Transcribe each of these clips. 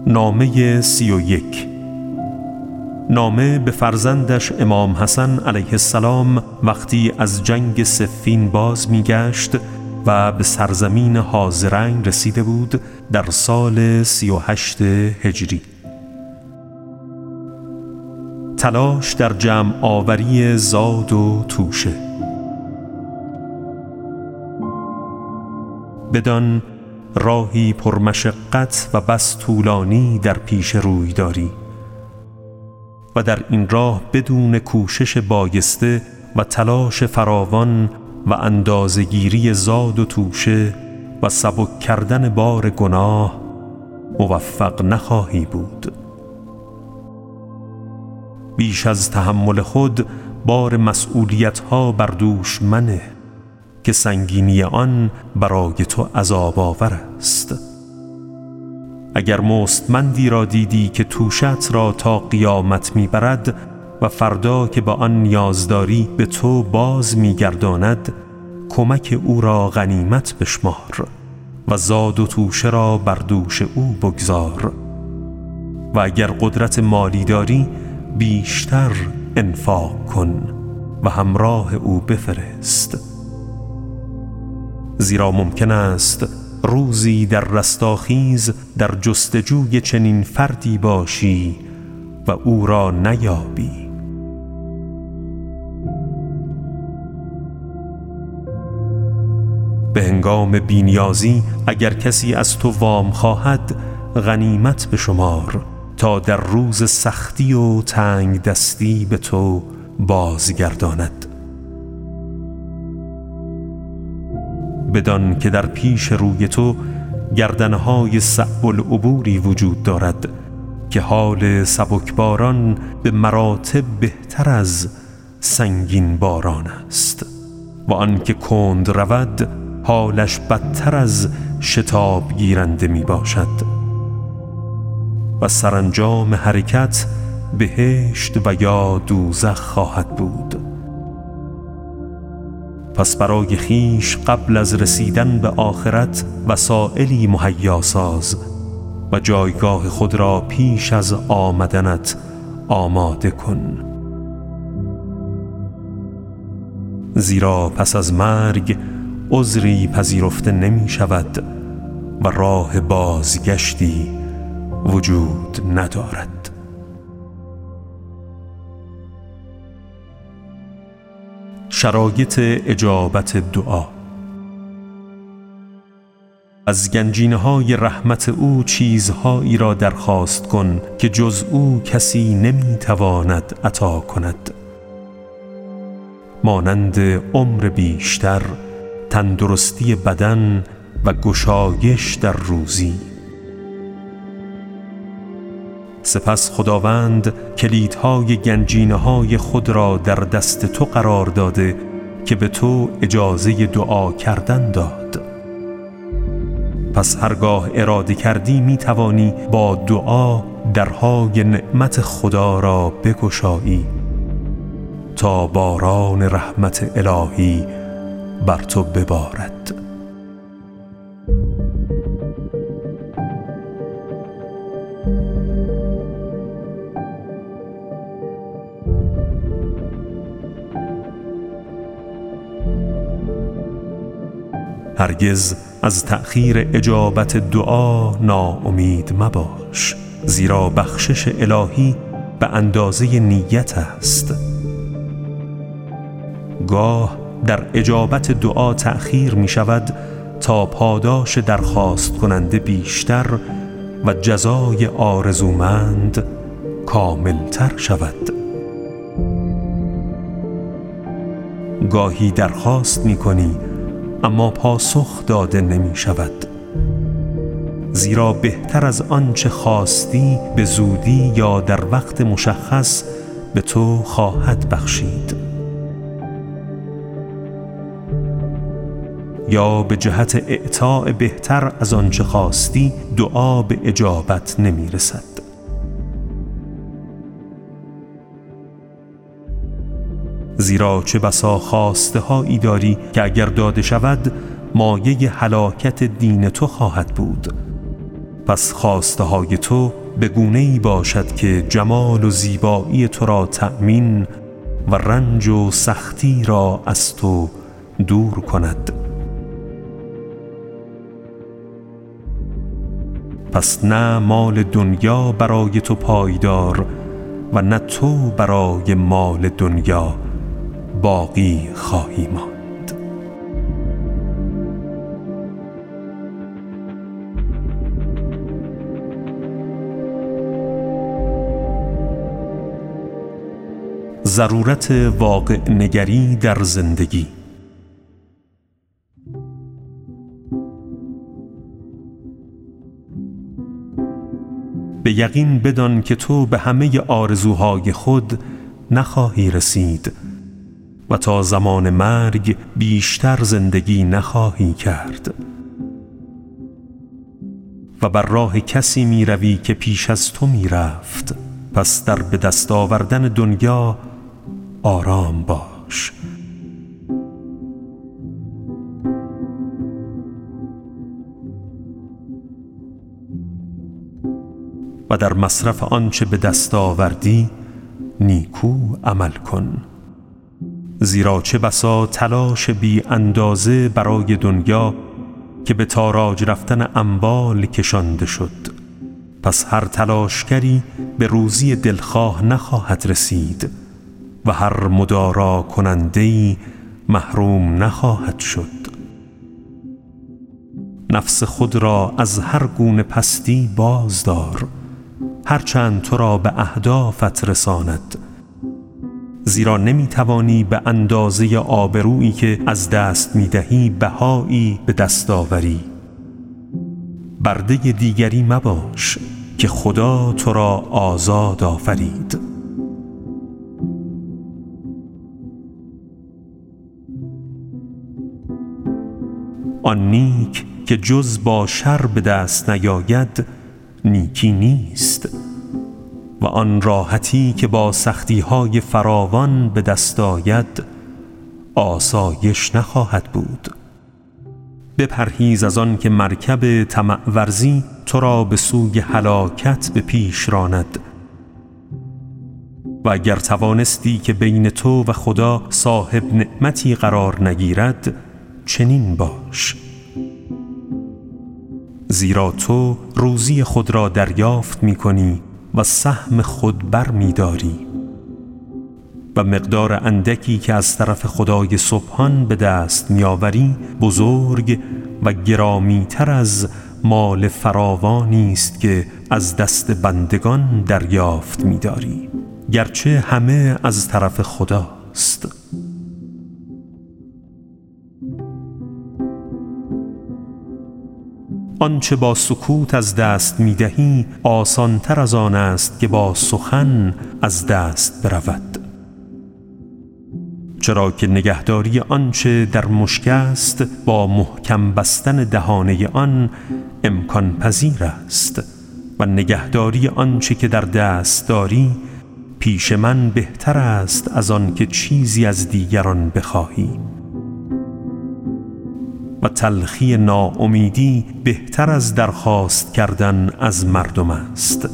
نامه 31. نامه به فرزندش امام حسن علیه السلام وقتی از جنگ صفین باز میگشت و به سرزمین حاضرین رسیده بود در سال 38 هجری. تلاش در جمع آوری زاد و توشه. بدان راهی پرمشقت و بس طولانی در پیش روی داری و در این راه بدون کوشش بایسته و تلاش فراوان و اندازه‌گیری زاد و توشه و سبک کردن بار گناه موفق نخواهی بود. بیش از تحمل خود بار مسئولیت‌ها بر دوش منه که سنگینی آن برای تو عذاب آور است. اگر مستمندی را دیدی که توشت را تا قیامت میبرد و فردا که با آن نیازداری به تو باز میگرداند، کمک او را غنیمت بشمار و زاد و توشه را بر دوش او بگذار و اگر قدرت مالی داری بیشتر انفاق کن و همراه او بفرست، زیرا ممکن است روزی در رستاخیز در جستجوی چنین فردی باشی و او را نیابی. به هنگام بی‌نیازی اگر کسی از تو وام خواهد غنیمت بشمار تا در روز سختی و تنگ دستی به تو بازگرداند. بدان که در پیش روی تو گردنهای صعب العبوری وجود دارد که حال سبکباران به مراتب بهتر از سنگین باران است و آنکه کند رود حالش بدتر از شتاب گیرنده می باشد و سرانجام حرکت بهشت و یا دوزخ خواهد بود. پس برای خیش قبل از رسیدن به آخرت وسائلی مهیا ساز و جایگاه خود را پیش از آمدنت آماده کن، زیرا پس از مرگ عذری پذیرفته نمی شود و راه بازگشتی وجود ندارد. شرایط اجابت دعا. از گنجینه‌های رحمت او چیزهایی را درخواست کن که جز او کسی نمی‌تواند عطا کند، مانند عمر بیشتر، تندرستی بدن و گشایش در روزی. سپس خداوند کلیدهای گنجینه‌های خود را در دست تو قرار داده که به تو اجازه دعا کردن داد. پس هرگاه اراده کردی می توانی با دعا درهای نعمت خدا را بگشایی تا باران رحمت الهی بر تو ببارد. هرگز از تأخیر اجابت دعا ناامید مباش، زیرا بخشش الهی به اندازه نیت است. گاه در اجابت دعا تأخیر می شود تا پاداش درخواست کننده بیشتر و جزای آرزومند کاملتر شود. گاهی درخواست می کنی اما پاسخ داده نمی شود، زیرا بهتر از آنچه خواستی به زودی یا در وقت مشخص به تو خواهد بخشید، یا به جهت اعطاء بهتر از آنچه خواستی دعا به اجابت نمی رسد. زیرا چه بسا خواسته هایی داری که اگر داده شود مایه هلاکت دین تو خواهد بود پس خواسته های تو به گونه‌ای باشد که جمال و زیبایی تو را تأمین و رنج و سختی را از تو دور کند. پس نه مال دنیا برای تو پایدار و نه تو برای مال دنیا باقی خواهی ماند. ضرورت واقع نگری در زندگی. به یقین بدان که تو به همه آرزوهای خود نخواهی رسید و تا زمان مرگ بیشتر زندگی نخواهی کرد و بر راه کسی می روی که پیش از تو می رفت. پس در به دست آوردن دنیا آرام باش. و در مصرف آنچه به دست آوردی نیکو عمل کن، زیرا چه بسا تلاش بی اندازه برای دنیا که به تاراج رفتن اموال کشانده شد. پس هر تلاشگری به روزی دلخواه نخواهد رسید و هر مدارا کننده‌ای محروم نخواهد شد. نفس خود را از هر گونه پستی بازدار، هرچند تو را به اهدافت رساند، زیرا نمیتوانی به اندازه آبرویی که از دست میدهی بهایی به دست آوری. برده دیگری مباش که خدا تو را آزاد آفرید. آن نیک که جز با شر به دست نیاید نیکی نیست و آن راحتی که با سختی‌های فراوان به دست آید آسایش نخواهد بود. بپرهیز از آن که مرکب طمع ورزی تو را به سوی هلاکت به پیش راند و اگر توانستی که بین تو و خدا صاحب نعمتی قرار نگیرد چنین باش، زیرا تو روزی خود را دریافت می کنی و سهم خود بر می داری و مقدار اندکی که از طرف خدای سبحان به دست می آوری بزرگ و گرامی تر از مال فراوانی است که از دست بندگان دریافت می داری، گرچه همه از طرف خداست. آنچه با سکوت از دست می دهی آسان تر از آن است که با سخن از دست برود، چرا که نگهداری آنچه در مشک است با محکم بستن دهانه آن امکان پذیر است و نگهداری آنچه که در دست داری پیش من بهتر است از آن که چیزی از دیگران بخواهی و تلخی ناامیدی بهتر از درخواست کردن از مردم است.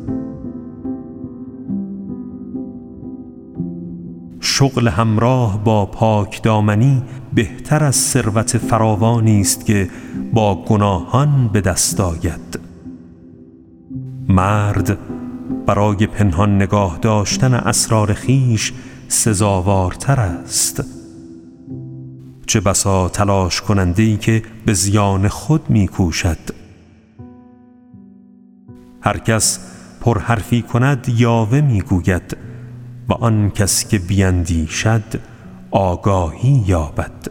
شغل همراه با پاک دامنی بهتر از ثروت فراوانی است که با گناهان به دست آید. مرد برای پنهان نگاه داشتن اسرار خویش سزاوارتر است. چه بسا تلاش کننده‌ای که به زیان خود می‌کوشد. هر کس پرحرفی کند یاوه می‌گوید و آن کس که بیندیشد آگاهی یابد.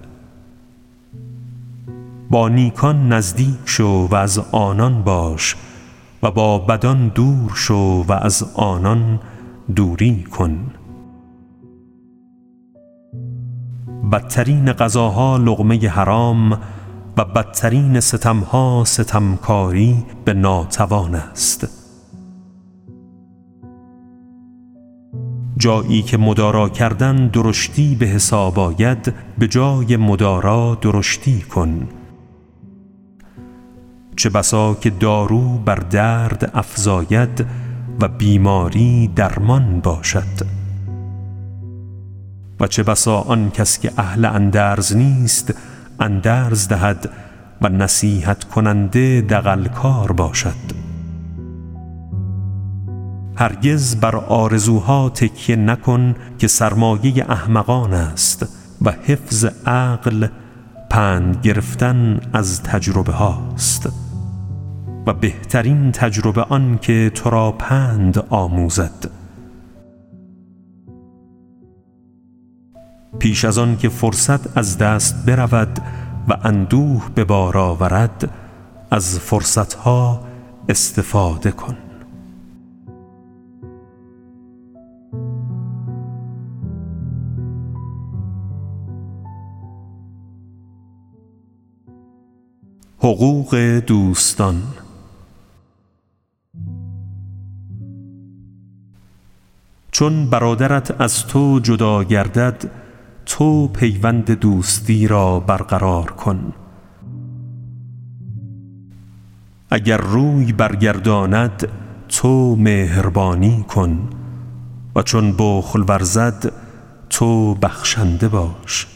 با نیکان نزدیک شو و از آنان باش و با بدان دور شو و از آنان دوری کن. بدترین غذاها لقمه حرام و بدترین ستمها ستمکاری به ناتوان است. جایی که مدارا کردن درشتی به حساب آید به جای مدارا درشتی کن. چه بسا که دارو بر درد افزاید و بیماری درمان باشد. و چه بسا آن کس که اهل اندرز نیست اندرز دهد و نصیحت کننده دغل کار باشد. هرگز بر آرزوها تکیه نکن که سرمایه احمقان است و حفظ عقل پند گرفتن از تجربه هاست و بهترین تجربه آن که تو را پند آموزد. پیش از آن که فرصت از دست برود و اندوه به بار آورد از فرصتها استفاده کن. حقوق دوستان. چون برادرت از تو جدا گردد تو پیوند دوستی را برقرار کن. اگر روی برگرداند تو مهربانی کن و چون بخل ورزد تو بخشنده باش.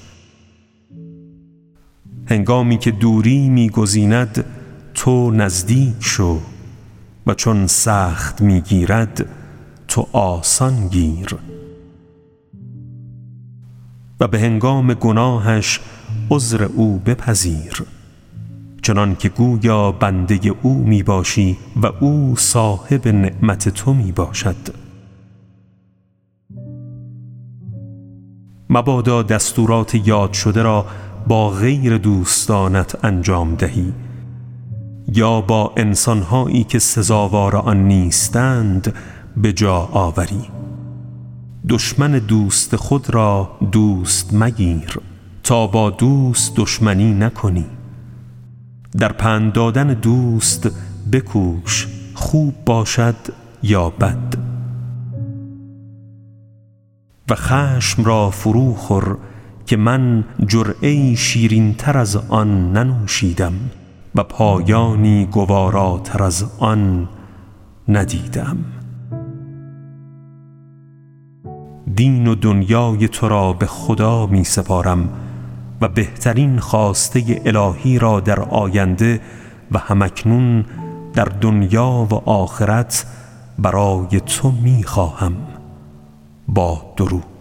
هنگامی که دوری می‌گزیند تو نزدیک شو و چون سخت می‌گیرد تو آسان گیر. و به هنگام گناهش عذر او بپذیر، چنان که گویا بنده او می باشی و او صاحب نعمت تو می باشد. مبادا دستورات یاد شده را با غیر دوستانت انجام دهی یا با انسانهایی که سزاوار آن نیستند به جا آوری. دشمن دوست خود را دوست مگیر تا با دوست دشمنی نکنی. در پند دادن دوست بکوش خوب باشد یا بد. و خشم را فرو خور که من جرعه‌ای شیرین تر از آن ننوشیدم و پایانی گواراتر از آن ندیدم. دین و دنیای تو را به خدا می سپارم و بهترین خواسته الهی را در آینده و همکنون در دنیا و آخرت برای تو می خواهم. با درود.